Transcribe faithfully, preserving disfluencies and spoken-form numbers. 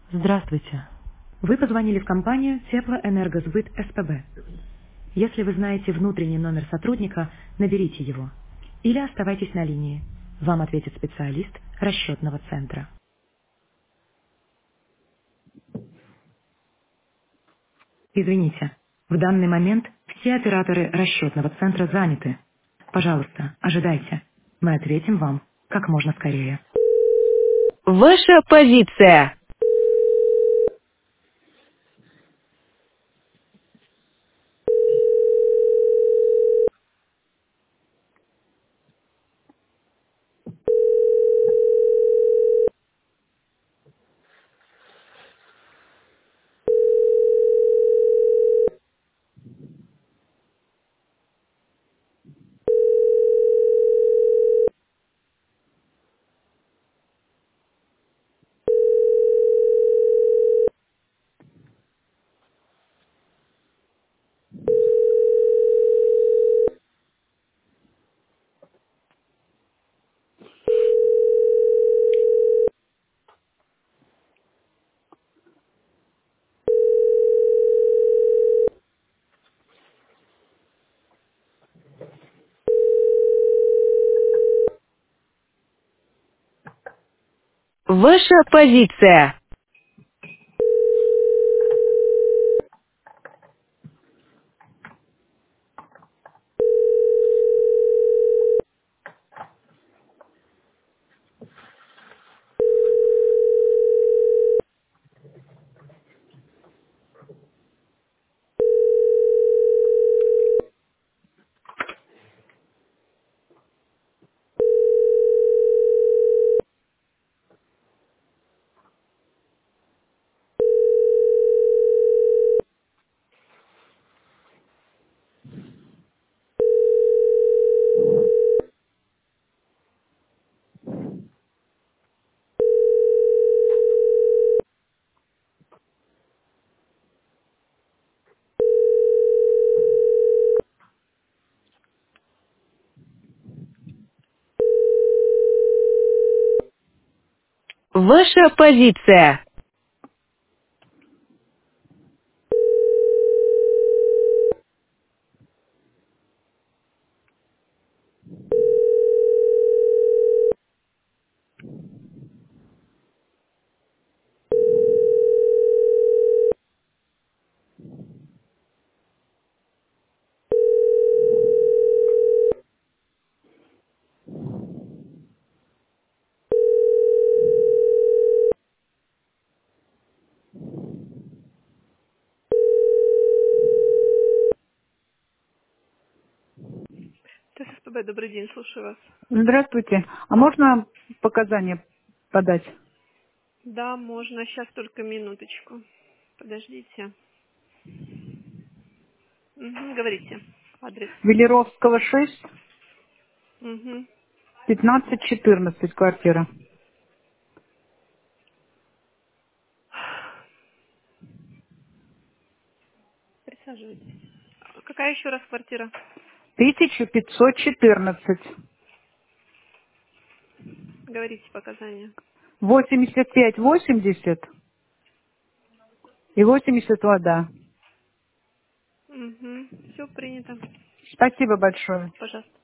Здравствуйте. Вы позвонили в компанию Теплоэнергосбыт СПБ. Если вы знаете внутренний номер сотрудника, наберите его. Или оставайтесь на линии. Вам ответит специалист расчетного центра. Извините, в данный момент все операторы расчетного центра заняты. Пожалуйста, ожидайте. Мы ответим вам как можно скорее. Ваша позиция. Ваша позиция. Ваша позиция. ТСПБ, добрый день, слушаю вас. Здравствуйте. А можно показания подать? Да, можно. Сейчас только минуточку. Подождите. Угу, говорите. Адрес. Велеровского шесть, Угу. пятнадцать четырнадцать квартира. Присаживайтесь. А какая еще раз квартира? тысяча пятьсот четырнадцать. Говорите показания. восемьдесят пять восемьдесят и восемьдесят вода. Угу. Все принято. Спасибо большое. Пожалуйста.